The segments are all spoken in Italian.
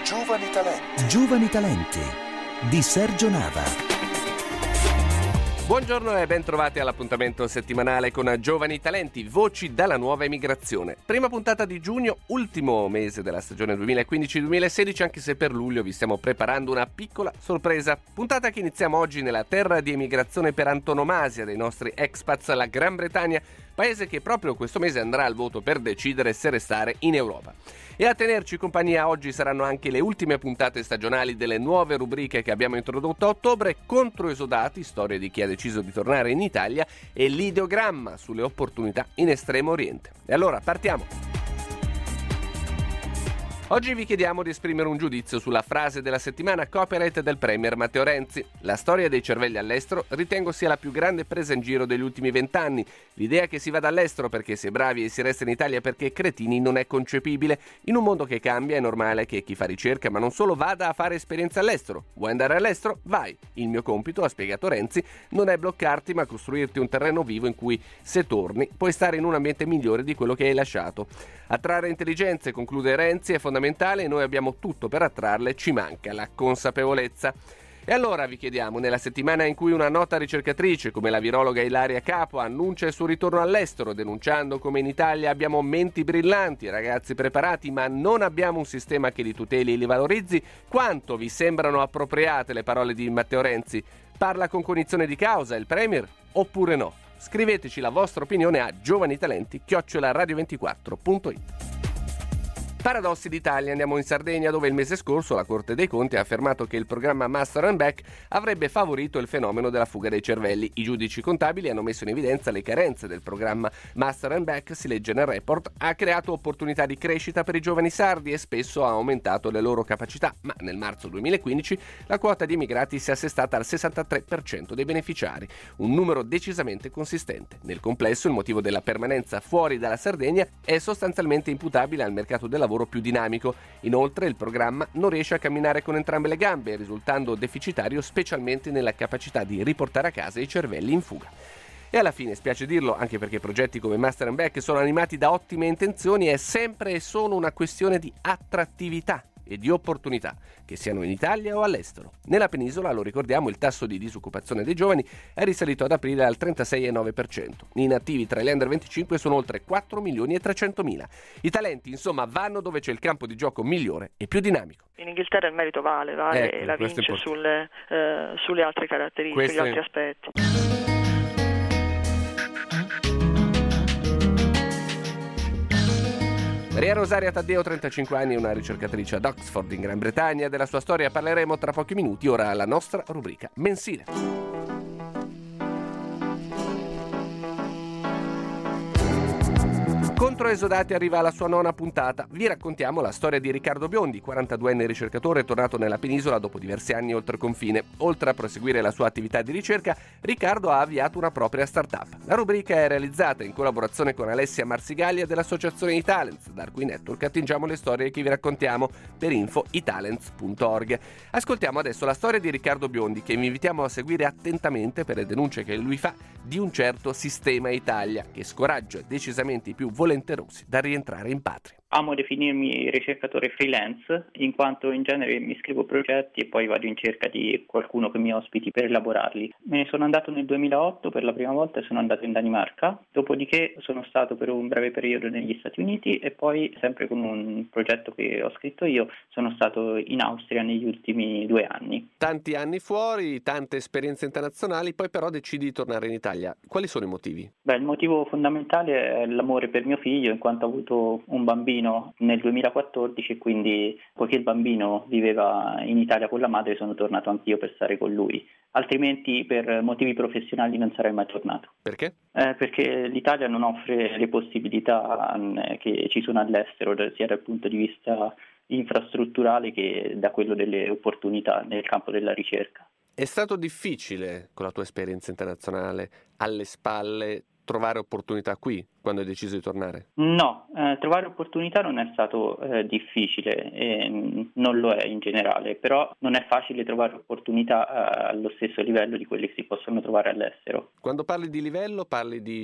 Giovani Talenti. Giovani Talenti di Sergio Nava. Buongiorno e ben trovati all'appuntamento settimanale con Giovani Talenti, voci dalla nuova emigrazione. Prima puntata di giugno, ultimo mese della stagione 2015-2016, anche se per luglio vi stiamo preparando una piccola sorpresa. Puntata che iniziamo oggi nella terra di emigrazione per antonomasia dei nostri expats, la Gran Bretagna, paese che proprio questo mese andrà al voto per decidere se restare in Europa. E a tenerci compagnia oggi saranno anche le ultime puntate stagionali delle nuove rubriche che abbiamo introdotto a ottobre: Controesodati, storie di chi ha deciso di tornare in Italia, e l'ideogramma sulle opportunità in Estremo Oriente. E allora partiamo! Oggi vi chiediamo di esprimere un giudizio sulla frase della settimana copyright del premier Matteo Renzi. La storia dei cervelli all'estero ritengo sia la più grande presa in giro degli ultimi 20 anni. L'idea che si vada all'estero perché si è bravi e si resta in Italia perché cretini non è concepibile. In un mondo che cambia è normale che chi fa ricerca, ma non solo, vada a fare esperienza all'estero. Vuoi andare all'estero? Vai! Il mio compito, ha spiegato Renzi, non è bloccarti ma costruirti un terreno vivo in cui, se torni, puoi stare in un ambiente migliore di quello che hai lasciato. Attrarre intelligenze, conclude Renzi, è fondamentale e noi abbiamo tutto per attrarle, ci manca la consapevolezza. E allora vi chiediamo, nella settimana in cui una nota ricercatrice come la virologa Ilaria Capo annuncia il suo ritorno all'estero, denunciando come in Italia abbiamo menti brillanti, ragazzi preparati, ma non abbiamo un sistema che li tuteli e li valorizzi, quanto vi sembrano appropriate le parole di Matteo Renzi? Parla con cognizione di causa il premier oppure no? Scriveteci la vostra opinione a giovanitalenti@radio24.it. Paradossi d'Italia, andiamo in Sardegna, dove il mese scorso la Corte dei Conti ha affermato che il programma Master and Back avrebbe favorito il fenomeno della fuga dei cervelli. I giudici contabili hanno messo in evidenza le carenze del programma Master and Back, si legge nel report, ha creato opportunità di crescita per i giovani sardi e spesso ha aumentato le loro capacità, ma nel marzo 2015 la quota di immigrati si è assestata al 63% dei beneficiari, un numero decisamente consistente. Nel complesso il motivo della permanenza fuori dalla Sardegna è sostanzialmente imputabile al mercato del lavoro più dinamico. Inoltre il programma non riesce a camminare con entrambe le gambe, risultando deficitario specialmente nella capacità di riportare a casa i cervelli in fuga. E alla fine, spiace dirlo, anche perché progetti come Master and Back sono animati da ottime intenzioni, è sempre e solo una questione di attrattività e di opportunità, che siano in Italia o all'estero. Nella penisola, lo ricordiamo, il tasso di disoccupazione dei giovani è risalito ad aprile al 36,9%. I inattivi tra gli under 25 sono oltre 4.300.000. I talenti, insomma, vanno dove c'è il campo di gioco migliore e più dinamico. In Inghilterra il merito vale e la vince sulle altre caratteristiche, sugli altri aspetti. Maria Rosaria Taddeo, 35 anni, una ricercatrice ad Oxford in Gran Bretagna. Della sua storia parleremo tra pochi minuti, ora la nostra rubrica mensile. Controesodati arriva alla sua 9ª puntata. Vi raccontiamo la storia di Riccardo Biondi, 42enne ricercatore tornato nella penisola dopo diversi anni oltre confine. Oltre a proseguire la sua attività di ricerca, Riccardo ha avviato una propria startup. La rubrica è realizzata in collaborazione con Alessia Marsigalia dell'associazione iTalents, da cui network attingiamo le storie che vi raccontiamo per info italents.org. Ascoltiamo adesso la storia di Riccardo Biondi, che vi invitiamo a seguire attentamente per le denunce che lui fa di un certo sistema Italia, che scoraggia decisamente i più volenterosi da rientrare in patria. Amo definirmi ricercatore freelance, in quanto in genere mi scrivo progetti e poi vado in cerca di qualcuno che mi ospiti per elaborarli. Me ne sono andato nel 2008 per la prima volta e sono andato in Danimarca, dopodiché sono stato per un breve periodo negli Stati Uniti e poi, sempre con un progetto che ho scritto io, sono stato in Austria negli ultimi 2 anni. Tanti anni fuori, tante esperienze internazionali, poi però decidi di tornare in Italia. Quali sono i motivi? Il motivo fondamentale è l'amore per mio figlio, in quanto ho avuto un bambino nel 2014 e quindi, poiché il bambino viveva in Italia con la madre, sono tornato anch'io per stare con lui. Altrimenti, per motivi professionali, non sarei mai tornato. Perché? Perché l'Italia non offre le possibilità che ci sono all'estero, sia dal punto di vista infrastrutturale che da quello delle opportunità nel campo della ricerca. È stato difficile, con la tua esperienza internazionale alle spalle, trovare opportunità qui quando hai deciso di tornare? No, trovare opportunità non è stato difficile e non lo è in generale, però non è facile trovare opportunità allo stesso livello di quelle che si possono trovare all'estero. Quando parli di livello parli di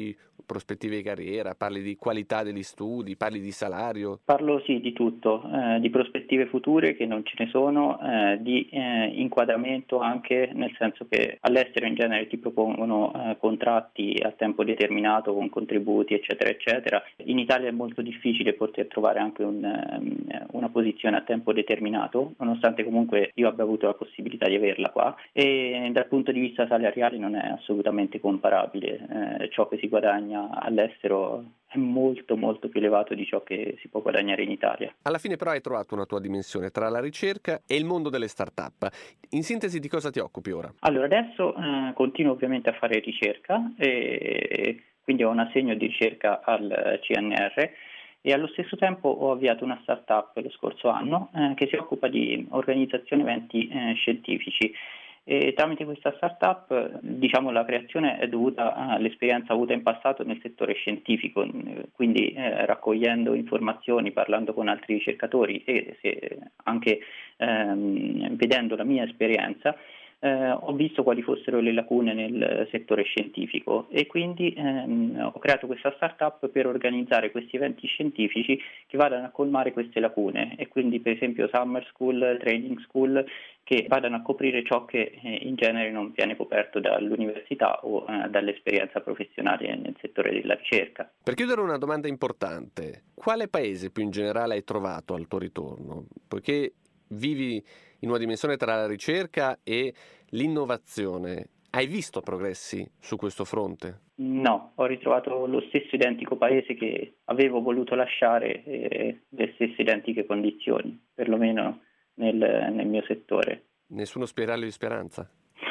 prospettive di carriera, parli di qualità degli studi, parli di salario? Parlo sì di tutto, di prospettive future che non ce ne sono, di inquadramento anche, nel senso che all'estero in genere ti propongono contratti a tempo determinato con contributi eccetera eccetera. In Italia è molto difficile poter trovare anche una posizione a tempo determinato, nonostante comunque io abbia avuto la possibilità di averla qua, e dal punto di vista salariale non è assolutamente comparabile. Ciò che si guadagna all'estero è molto molto più elevato di ciò che si può guadagnare in Italia. Alla fine però hai trovato una tua dimensione tra la ricerca e il mondo delle start-up. In sintesi, di cosa ti occupi ora? Allora, adesso continuo ovviamente a fare ricerca, e quindi ho un assegno di ricerca al CNR, e allo stesso tempo ho avviato una startup lo scorso anno che si occupa di organizzazione eventi scientifici. E tramite questa startup, la creazione è dovuta all'esperienza avuta in passato nel settore scientifico, quindi raccogliendo informazioni, parlando con altri ricercatori e anche vedendo la mia esperienza, ho visto quali fossero le lacune nel settore scientifico, e quindi ho creato questa startup per organizzare questi eventi scientifici che vadano a colmare queste lacune, e quindi per esempio summer school, training school, che vadano a coprire ciò che in genere non viene coperto dall'università o dall'esperienza professionale nel settore della ricerca. Per chiudere, una domanda importante: quale paese più in generale hai trovato al tuo ritorno? Poiché vivi in una dimensione tra la ricerca e l'innovazione, hai visto progressi su questo fronte? No, ho ritrovato lo stesso identico paese che avevo voluto lasciare, le stesse identiche condizioni, perlomeno nel mio settore. Nessuno spiraglio di speranza?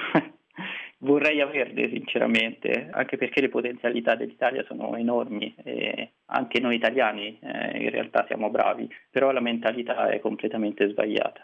Vorrei averle sinceramente, anche perché le potenzialità dell'Italia sono enormi, e anche noi italiani in realtà siamo bravi, però la mentalità è completamente sbagliata.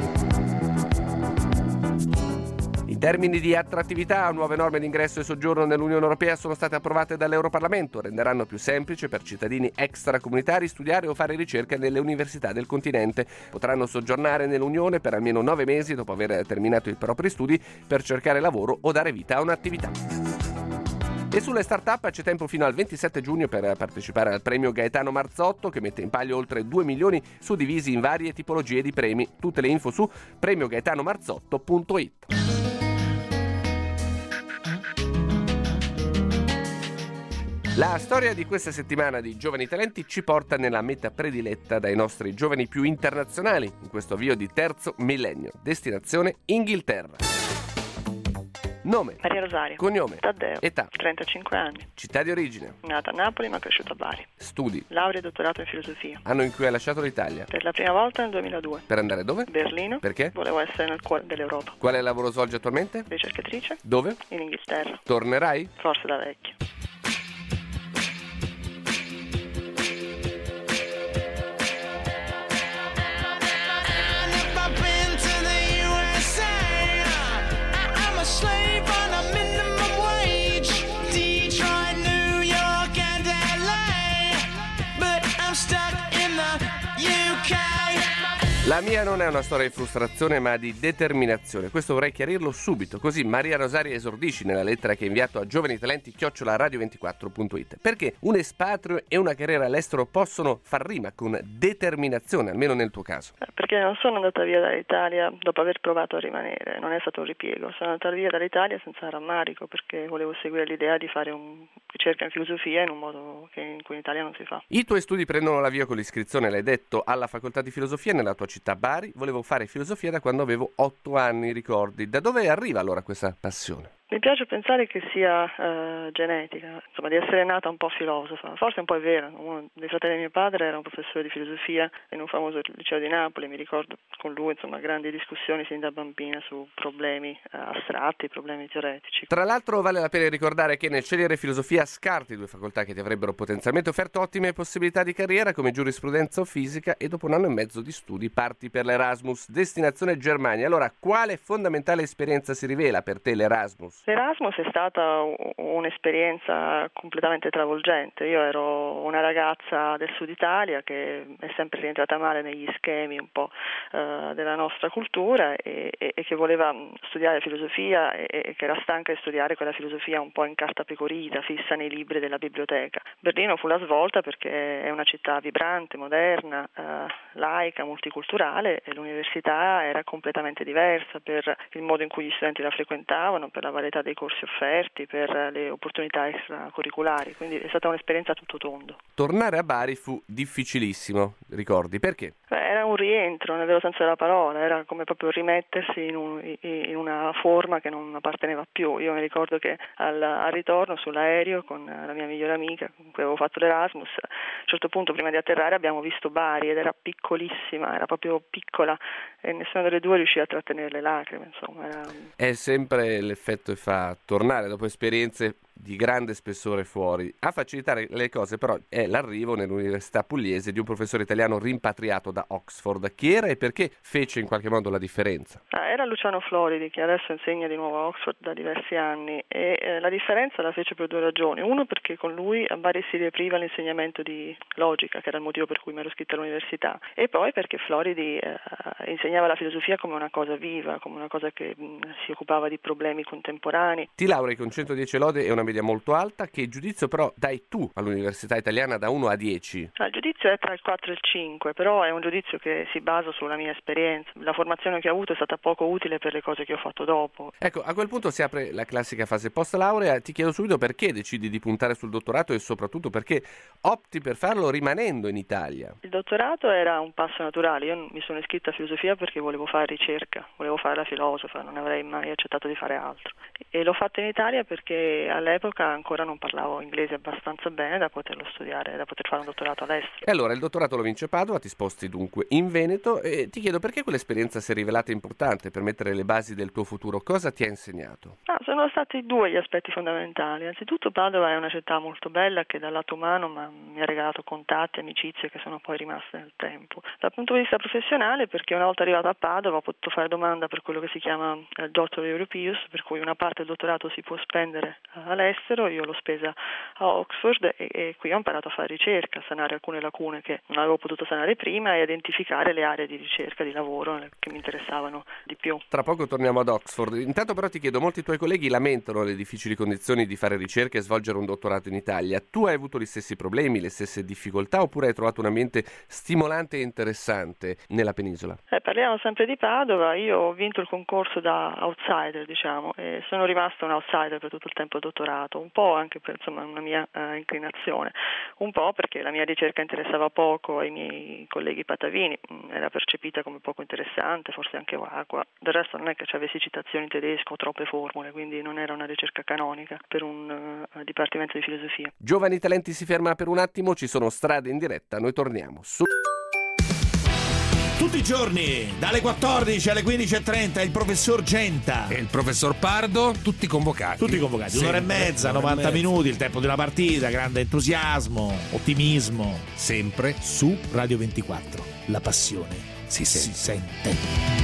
In termini di attrattività, nuove norme di ingresso e soggiorno nell'Unione Europea sono state approvate dall'Europarlamento, renderanno più semplice per cittadini extracomunitari studiare o fare ricerca nelle università del continente. Potranno soggiornare nell'Unione per almeno 9 mesi dopo aver terminato i propri studi per cercare lavoro o dare vita a un'attività. E sulle start-up c'è tempo fino al 27 giugno per partecipare al premio Gaetano Marzotto, che mette in palio oltre 2 milioni suddivisi in varie tipologie di premi. Tutte le info su premiogaetanomarzotto.it. La storia di questa settimana di Giovani Talenti ci porta nella meta prediletta dai nostri giovani più internazionali in questo avvio di terzo millennio. Destinazione Inghilterra. Nome: Maria Rosario. Cognome: Taddeo. Età: 35 anni. Città di origine: Nata a Napoli ma cresciuta a Bari. Studi: Laurea e dottorato in filosofia. Anno in cui hai lasciato l'Italia? Per la prima volta nel 2002. Per andare dove? Berlino. Perché? Volevo essere nel cuore dell'Europa. Quale lavoro svolgi attualmente? Ricercatrice. Dove? In Inghilterra. Tornerai? Forse da vecchio. La mia non è una storia di frustrazione ma di determinazione, questo vorrei chiarirlo subito, così Maria Rosaria esordisci nella lettera che hai inviato a giovanitalenti@radio24.it. Perché un espatrio e una carriera all'estero possono far rima con determinazione, almeno nel tuo caso? Perché non sono andata via dall'Italia dopo aver provato a rimanere, non è stato un ripiego, sono andata via dall'Italia senza rammarico perché volevo seguire l'idea di fare ricerca in filosofia in un modo in cui in Italia non si fa. I tuoi studi prendono l'avvio con l'iscrizione, l'hai detto, alla facoltà di filosofia nella tua città Bari. Volevo fare filosofia da quando avevo 8 anni, ricordi. Da dove arriva allora questa passione? Mi piace pensare che sia genetica, insomma di essere nata un po' filosofa, forse un po' è vero. Uno dei fratelli di mio padre era un professore di filosofia in un famoso liceo di Napoli, mi ricordo con lui grandi discussioni sin da bambina su problemi astratti, problemi teoretici. Tra l'altro vale la pena ricordare che nel scegliere filosofia scarti 2 facoltà che ti avrebbero potenzialmente offerto ottime possibilità di carriera come giurisprudenza o fisica, e dopo 1 anno e mezzo di studi parti per l'Erasmus, destinazione Germania. Allora, quale fondamentale esperienza si rivela per te l'Erasmus? L'Erasmus è stata un'esperienza completamente travolgente. Io ero una ragazza del sud Italia che è sempre rientrata male negli schemi un po' della nostra cultura e che voleva studiare filosofia e che era stanca di studiare quella filosofia un po' in carta pecorita, fissa nei libri della biblioteca. Berlino fu la svolta perché è una città vibrante, moderna, laica, multiculturale, e l'università era completamente diversa per il modo in cui gli studenti la frequentavano, per la varietà dei corsi offerti, per le opportunità extracurriculari, quindi è stata un'esperienza a tutto tondo. Tornare a Bari fu difficilissimo, ricordi? Perché? Era un rientro nel vero senso della parola, era come proprio rimettersi in una forma che non apparteneva più. Io mi ricordo che al ritorno sull'aereo con la mia migliore amica con cui avevo fatto l'Erasmus, a un certo punto prima di atterrare abbiamo visto Bari ed era piccolissima, era proprio piccola e nessuna delle due riusciva a trattenere le lacrime, insomma. È sempre l'effetto che fa tornare dopo esperienze di grande spessore fuori. A facilitare le cose però è l'arrivo nell'Università Pugliese di un professore italiano rimpatriato da Oxford. Chi era e perché fece in qualche modo la differenza? Era Luciano Floridi, che adesso insegna di nuovo a Oxford da diversi anni, e la differenza la fece per due ragioni. Uno, perché con lui a Bari si riapriva l'insegnamento di logica, che era il motivo per cui mi ero iscritta all'università, e poi perché Floridi insegnava la filosofia come una cosa viva, come una cosa che si occupava di problemi contemporanei. Ti laurei con 110 lode e una media molto alta. Che giudizio però dai tu all'Università Italiana da 1 a 10? Il giudizio è tra il 4 e il 5, però è un giudizio che si basa sulla mia esperienza. La formazione che ho avuto è stata poco utile per le cose che ho fatto dopo. Ecco, a quel punto si apre la classica fase post laurea. Ti chiedo subito perché decidi di puntare sul dottorato e soprattutto perché opti per farlo rimanendo in Italia. Il dottorato era un passo naturale. Io mi sono iscritta a filosofia perché volevo fare ricerca, volevo fare la filosofa, non avrei mai accettato di fare altro. E l'ho fatto in Italia perché all'epoca ancora non parlavo inglese abbastanza bene da poterlo studiare, da poter fare un dottorato all'estero. E allora il dottorato lo vince Padova, ti sposti dunque in Veneto e ti chiedo perché quell'esperienza si è rivelata importante per mettere le basi del tuo futuro. Cosa ti ha insegnato? Sono stati due gli aspetti fondamentali. Anzitutto Padova è una città molto bella che dal lato umano mi ha regalato contatti, amicizie che sono poi rimaste nel tempo. Dal punto di vista professionale, perché una volta arrivata a Padova ho potuto fare domanda per quello che si chiama Doctor Europeus, per cui una parte del dottorato si può spendere all'estero. Io l'ho spesa a Oxford e qui ho imparato a fare ricerca, a sanare alcune lacune che non avevo potuto sanare prima e a identificare le aree di ricerca, di lavoro che mi interessavano di più. Tra poco torniamo ad Oxford. Intanto però ti chiedo, molti tuoi colleghi lamentano le difficili condizioni di fare ricerca e svolgere un dottorato in Italia. Tu hai avuto gli stessi problemi, le stesse difficoltà oppure hai trovato un ambiente stimolante e interessante nella penisola? Parliamo sempre di Padova. Io ho vinto il concorso da outsider, diciamo, e sono rimasta un outsider per tutto il tempo del dottorato, un po' anche per una mia inclinazione, un po' perché la mia ricerca interessava poco ai miei colleghi patavini, era percepita come poco interessante, forse anche vacua. Del resto non è che ci avessi citazioni in tedesco o troppe formule, quindi non era una ricerca canonica per un dipartimento di filosofia. Giovani Talenti si ferma per un attimo, ci sono strade in diretta, noi torniamo su. Tutti i giorni, dalle 14 alle 15:30, il professor Genta e il professor Pardo, tutti convocati. Un'ora e mezza, 90 minuti, il tempo di una partita, grande entusiasmo, ottimismo. Sempre su Radio 24. La passione si sente.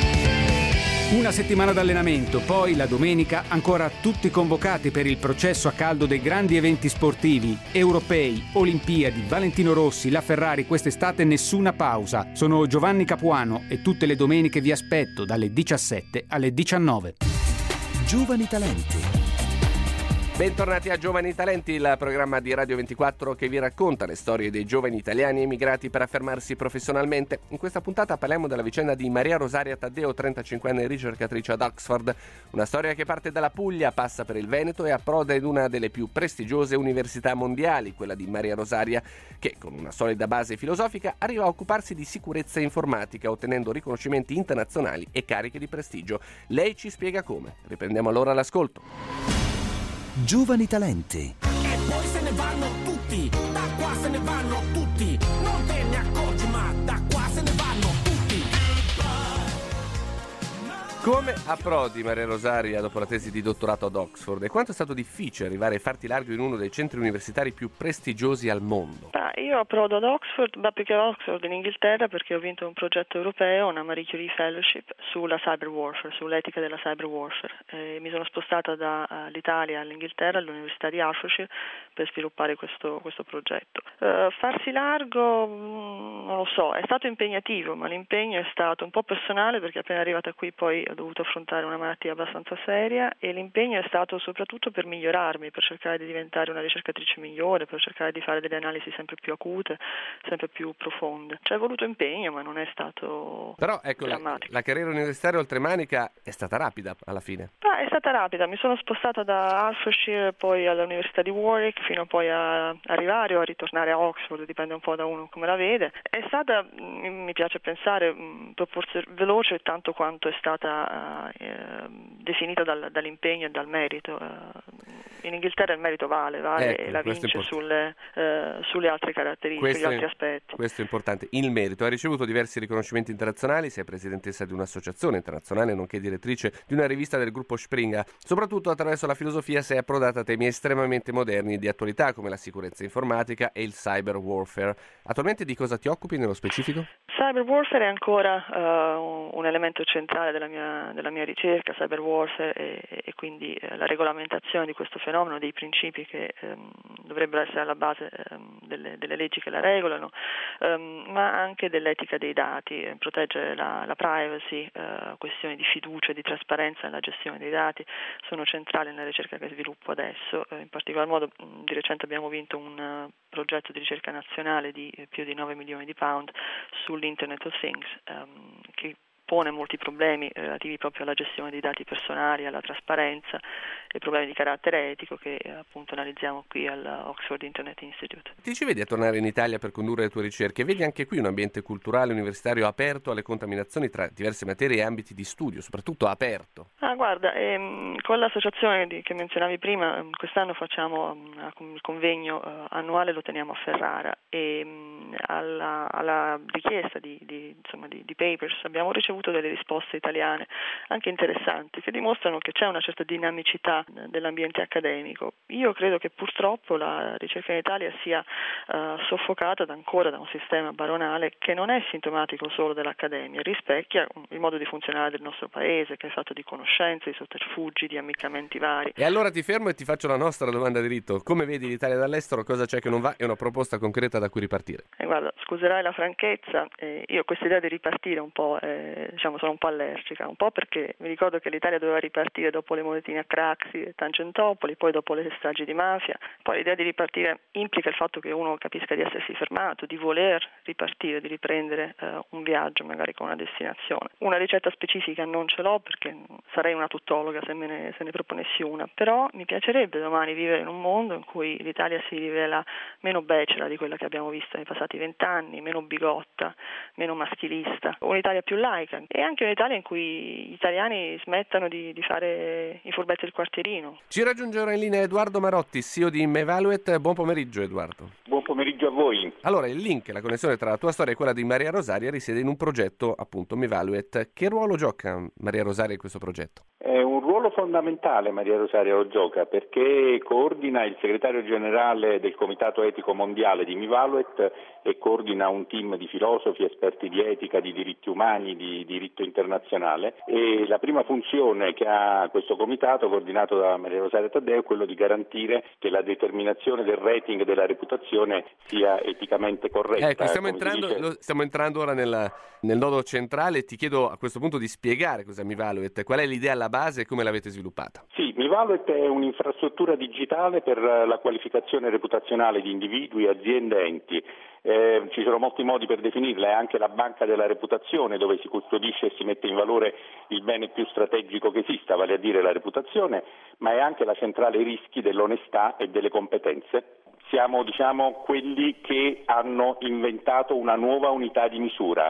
Una settimana d'allenamento, poi la domenica ancora tutti convocati per il processo a caldo dei grandi eventi sportivi, europei, Olimpiadi, Valentino Rossi, la Ferrari, quest'estate nessuna pausa. Sono Giovanni Capuano e tutte le domeniche vi aspetto dalle 17 alle 19. Giovani Talenti. Bentornati a Giovani Talenti, il programma di Radio 24 che vi racconta le storie dei giovani italiani emigrati per affermarsi professionalmente. In questa puntata parliamo della vicenda di Maria Rosaria Taddeo, 35enne ricercatrice ad Oxford. Una storia che parte dalla Puglia, passa per il Veneto e approda in una delle più prestigiose università mondiali, quella di Maria Rosaria, che con una solida base filosofica arriva a occuparsi di sicurezza informatica, ottenendo riconoscimenti internazionali e cariche di prestigio. Lei ci spiega come. Riprendiamo allora l'ascolto. Giovani Talenti. E poi se ne vanno tutti, da qua se ne vanno tutti, non te ne accorgi ma da qua se ne vanno tutti. Come approdi, Maria Rosaria, dopo la tesi di dottorato ad Oxford? E quanto è stato difficile arrivare ai farti largo in uno dei centri universitari più prestigiosi al mondo? Io approdo ad Oxford, ma più che Oxford in Inghilterra, perché ho vinto un progetto europeo, una Marie Curie Fellowship, sulla cyber warfare, sull'etica della cyber warfare. Mi sono spostata dall'Italia all'Inghilterra, all'Università di Hertfordshire, per sviluppare questo progetto. Farsi largo, non lo so, è stato impegnativo, ma l'impegno è stato un po' personale, perché appena arrivata qui poi ho dovuto affrontare una malattia abbastanza seria, e l'impegno è stato soprattutto per migliorarmi, per cercare di diventare una ricercatrice migliore, per cercare di fare delle analisi sempre più acute, sempre più profonde. Ci è voluto impegno, ma non è stato Però ecco, la carriera universitaria oltremanica è stata rapida alla fine. È stata rapida, mi sono spostata da Hertfordshire poi all'Università di Warwick, fino poi a arrivare o a ritornare a Oxford, dipende un po' da uno come la vede. È stata, mi piace pensare, veloce tanto quanto è stata definita dall'impegno e dal merito. In Inghilterra il merito vale e la vince sulle altre caratteristiche, sugli altri aspetti. Questo è importante. Il merito. Ha ricevuto diversi riconoscimenti internazionali, sei presidentessa di un'associazione internazionale, nonché direttrice di una rivista del gruppo Springa. Soprattutto attraverso la filosofia sei approdata a temi estremamente moderni e di attualità, come la sicurezza informatica e il cyber warfare. Attualmente di cosa ti occupi nello specifico? Cyber warfare è ancora un elemento centrale della mia ricerca, cyber warfare e quindi la regolamentazione di questo fenomeno, dei principi che dovrebbero essere alla base delle leggi che la regolano, ma anche dell'etica dei dati, proteggere la privacy, questioni di fiducia e di trasparenza nella gestione dei dati sono centrali nella ricerca che sviluppo adesso. In particolar modo di recente abbiamo vinto un progetto di ricerca nazionale di più di 9 milioni di pound sull'Internet of Things, che pone molti problemi relativi proprio alla gestione dei dati personali, alla trasparenza e problemi di carattere etico che appunto analizziamo qui all'Oxford Internet Institute. Ti ci vedi a tornare in Italia per condurre le tue ricerche? Vedi anche qui un ambiente culturale universitario aperto alle contaminazioni tra diverse materie e ambiti di studio, soprattutto aperto? Guarda, con l'associazione che menzionavi prima, quest'anno facciamo il convegno annuale, lo teniamo a Ferrara, e alla richiesta di papers abbiamo ricevuto delle risposte italiane anche interessanti, che dimostrano che c'è una certa dinamicità dell'ambiente accademico. Io credo che purtroppo la ricerca in Italia sia soffocata ancora da un sistema baronale che non è sintomatico solo dell'accademia, rispecchia il modo di funzionare del nostro paese, che è fatto di conoscenze, di sotterfugi, di ammiccamenti vari. E allora ti fermo e ti faccio la nostra domanda di rito. Come vedi l'Italia dall'estero? Cosa c'è che non va? E una proposta concreta da cui ripartire. Guarda, scuserai la franchezza, io questa idea di ripartire un po', sono un po' allergica, un po' perché mi ricordo che l'Italia doveva ripartire dopo le monetine a Craxi e Tangentopoli, poi dopo le stragi di mafia. Poi l'idea di ripartire implica il fatto che uno capisca di essersi fermato, di voler ripartire, di riprendere un viaggio magari con una destinazione. Una ricetta specifica non ce l'ho, perché sarei una tuttologa se ne proponessi una, però mi piacerebbe domani vivere in un mondo in cui l'Italia si rivela meno becera di quella che abbiamo visto nei passati 20 anni, meno bigotta, meno maschilista, un'Italia più laica e anche un'Italia in cui gli italiani smettano di fare i furbetti del quartierino. Ci raggiunge ora in linea Edoardo Marotti, CEO di Mevaluet. Buon pomeriggio Edoardo. Buon pomeriggio a voi. Allora, il link, la connessione tra la tua storia e quella di Maria Rosaria risiede in un progetto, appunto, Mevaluet. Che ruolo gioca Maria Rosaria in questo progetto? È un ruolo fondamentale Maria Rosaria lo gioca, perché coordina il segretario generale del Comitato Etico Mondiale di Mevaluet e coordina un team di filosofi, esperti di etica, di diritti umani, di diritto internazionale, e la prima funzione che ha questo comitato, coordinato da Maria Rosaria Taddeo, è quello di garantire che la determinazione del rating della reputazione sia eticamente corretta. Ecco, stiamo entrando ora nel nodo centrale. Ti chiedo a questo punto di spiegare cos'è Mevaluet, qual è l'idea alla base e come l'avete sviluppata. Sì, Mevaluet è un'infrastruttura digitale per la qualificazione reputazionale di individui, aziende e enti. Ci sono molti modi per definirla, è anche la banca della reputazione, dove si custodisce e si mette in valore il bene più strategico che esista, vale a dire la reputazione, ma è anche la centrale rischi dell'onestà e delle competenze. Siamo, quelli che hanno inventato una nuova unità di misura,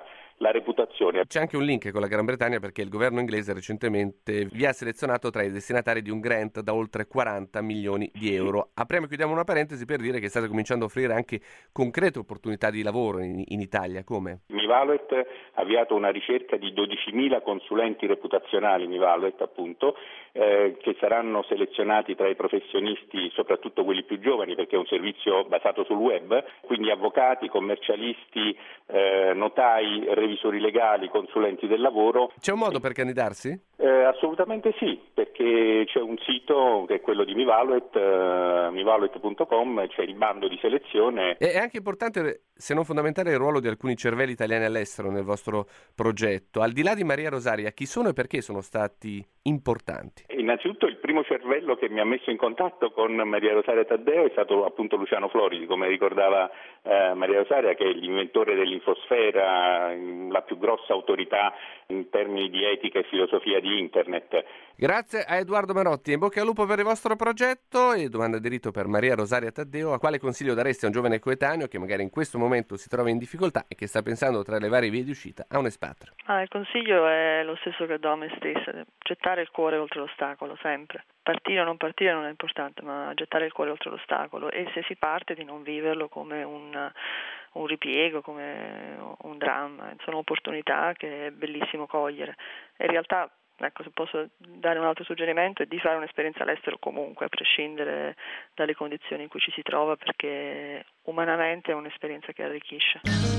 la reputazione. C'è anche un link con la Gran Bretagna perché il governo inglese recentemente vi ha selezionato tra i destinatari di un grant da oltre 40 milioni di euro. Apriamo e chiudiamo una parentesi per dire che state cominciando a offrire anche concrete opportunità di lavoro in Italia. Come? Mivaluet ha avviato una ricerca di 12.000 consulenti reputazionali Mivaluet, appunto, che saranno selezionati tra i professionisti, soprattutto quelli più giovani, perché è un servizio basato sul web, quindi avvocati, commercialisti, notai, revisori legali, consulenti del lavoro. C'è un modo per candidarsi? Assolutamente sì, perché c'è un sito che è quello di Mivaluet, mivaluet.com, c'è il bando di selezione. È anche importante, se non fondamentale, il ruolo di alcuni cervelli italiani all'estero nel vostro progetto. Al di là di Maria Rosaria, chi sono e perché sono stati importanti? Innanzitutto il primo cervello che mi ha messo in contatto con Maria Rosaria Taddeo è stato appunto Luciano Floridi, come ricordava Maria Rosaria, che è l'inventore dell'infosfera, la più grossa autorità in termini di etica e filosofia di Internet. Grazie a Edoardo Marotti, in bocca al lupo per il vostro progetto. E domanda di rito per Maria Rosaria Taddeo: a quale consiglio daresti a un giovane coetaneo che magari in questo momento si trova in difficoltà e che sta pensando tra le varie vie di uscita a un espatrio? Il consiglio è lo stesso che do a me stessa: gettare il cuore oltre l'ostacolo, sempre. Partire o non partire non è importante, ma gettare il cuore oltre l'ostacolo, e se si parte di non viverlo come un ripiego, come un dramma. Sono opportunità che è bellissimo cogliere. E in realtà, ecco, se posso dare un altro suggerimento, è di fare un'esperienza all'estero comunque, a prescindere dalle condizioni in cui ci si trova, perché umanamente è un'esperienza che arricchisce.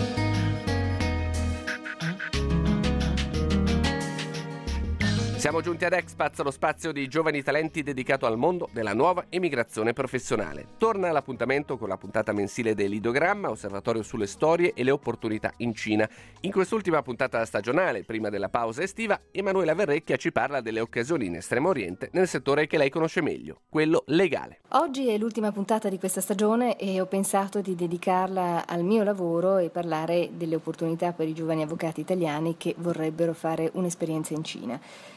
Siamo giunti ad Expats, lo spazio di giovani talenti dedicato al mondo della nuova emigrazione professionale. Torna l'appuntamento con la puntata mensile dell'Idogramma, osservatorio sulle storie e le opportunità in Cina. In quest'ultima puntata stagionale, prima della pausa estiva, Emanuela Verrecchia ci parla delle occasioni in Estremo Oriente nel settore che lei conosce meglio, quello legale. Oggi è l'ultima puntata di questa stagione e ho pensato di dedicarla al mio lavoro e parlare delle opportunità per i giovani avvocati italiani che vorrebbero fare un'esperienza in Cina.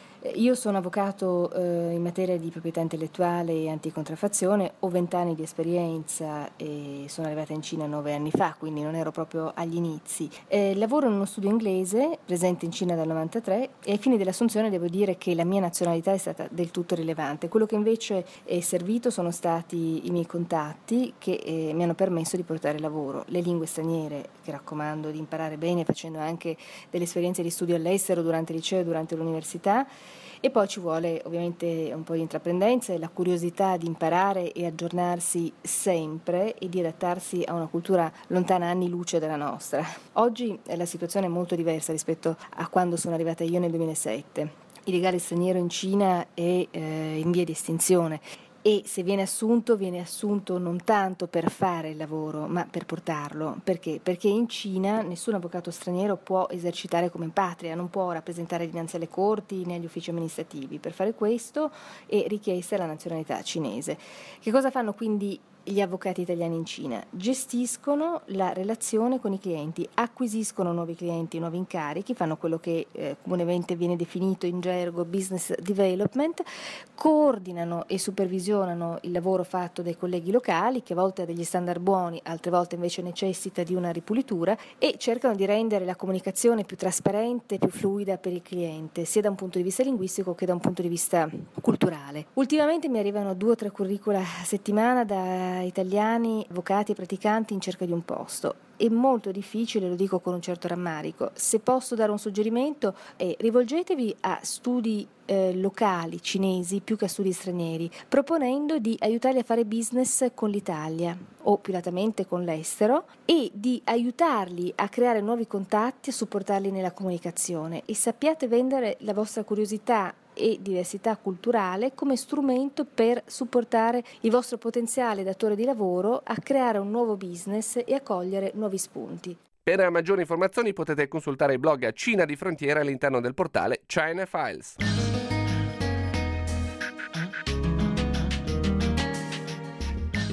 Io sono avvocato in materia di proprietà intellettuale e anticontraffazione, ho 20 anni di esperienza e sono arrivata in Cina 9 anni fa, quindi non ero proprio agli inizi. Lavoro in uno studio inglese, presente in Cina dal 93, e ai fini dell'assunzione devo dire che la mia nazionalità è stata del tutto rilevante. Quello che invece è servito sono stati i miei contatti che mi hanno permesso di portare lavoro. Le lingue straniere, che raccomando di imparare bene facendo anche delle esperienze di studio all'estero durante il liceo e durante l'università. E poi ci vuole ovviamente un po' di intraprendenza e la curiosità di imparare e aggiornarsi sempre e di adattarsi a una cultura lontana anni luce dalla nostra. Oggi la situazione è molto diversa rispetto a quando sono arrivata io nel 2007. Il legale straniero in Cina è in via di estinzione. E se viene assunto non tanto per fare il lavoro, ma per portarlo. Perché? Perché in Cina nessun avvocato straniero può esercitare come in patria, non può rappresentare dinanzi alle corti né agli uffici amministrativi. Per fare questo è richiesta la nazionalità cinese. Che cosa fanno quindi gli avvocati italiani in Cina? Gestiscono la relazione con i clienti, acquisiscono nuovi clienti, nuovi incarichi, fanno quello che comunemente viene definito in gergo business development, coordinano e supervisionano il lavoro fatto dai colleghi locali, che a volte ha degli standard buoni, altre volte invece necessita di una ripulitura, e cercano di rendere la comunicazione più trasparente, più fluida per il cliente, sia da un punto di vista linguistico che da un punto di vista culturale. Ultimamente mi arrivano 2 o 3 curricula a settimana da italiani, avvocati e praticanti in cerca di un posto. È molto difficile, lo dico con un certo rammarico. Se posso dare un suggerimento, rivolgetevi a studi locali cinesi più che a studi stranieri, proponendo di aiutarli a fare business con l'Italia o più latamente con l'estero, e di aiutarli a creare nuovi contatti e supportarli nella comunicazione, e sappiate vendere la vostra curiosità e diversità culturale come strumento per supportare il vostro potenziale datore di lavoro a creare un nuovo business e a cogliere nuovi spunti. Per maggiori informazioni potete consultare il blog Cina di Frontiera all'interno del portale China Files.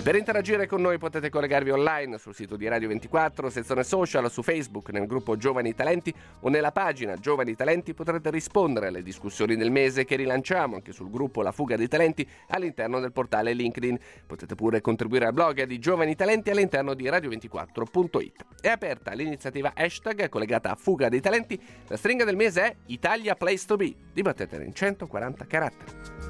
Per interagire con noi potete collegarvi online sul sito di Radio 24, sezione social, su Facebook, nel gruppo Giovani Talenti o nella pagina Giovani Talenti. Potrete rispondere alle discussioni del mese che rilanciamo anche sul gruppo La Fuga dei Talenti all'interno del portale LinkedIn. Potete pure contribuire al blog di Giovani Talenti all'interno di radio24.it. È aperta l'iniziativa hashtag collegata a Fuga dei Talenti. La stringa del mese è Italia Place to Be. Dibattetela in 140 caratteri.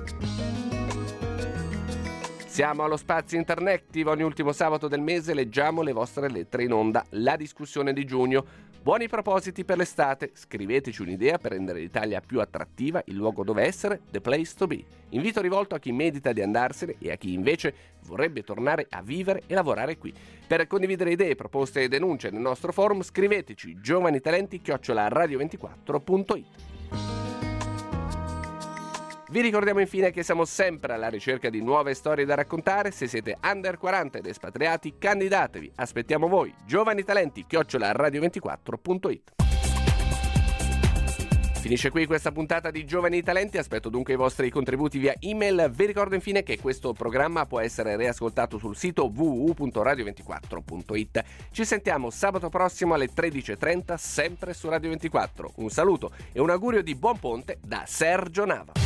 Siamo allo spazio Interactive, ogni ultimo sabato del mese leggiamo le vostre lettere in onda, la discussione di giugno. Buoni propositi per l'estate, scriveteci un'idea per rendere l'Italia più attrattiva, il luogo dove essere, the place to be. Invito rivolto a chi medita di andarsene e a chi invece vorrebbe tornare a vivere e lavorare qui. Per condividere idee, proposte e denunce nel nostro forum scriveteci giovanitalenti@radio24.it. Vi ricordiamo infine che siamo sempre alla ricerca di nuove storie da raccontare. Se siete under 40 ed espatriati, candidatevi. Aspettiamo voi. giovanitalenti@radio24.it. Finisce qui questa puntata di Giovani Talenti, aspetto dunque i vostri contributi via email. Vi ricordo infine che questo programma può essere riascoltato sul sito www.radio24.it. Ci sentiamo sabato prossimo alle 13.30, sempre su Radio 24. Un saluto e un augurio di buon ponte da Sergio Nava.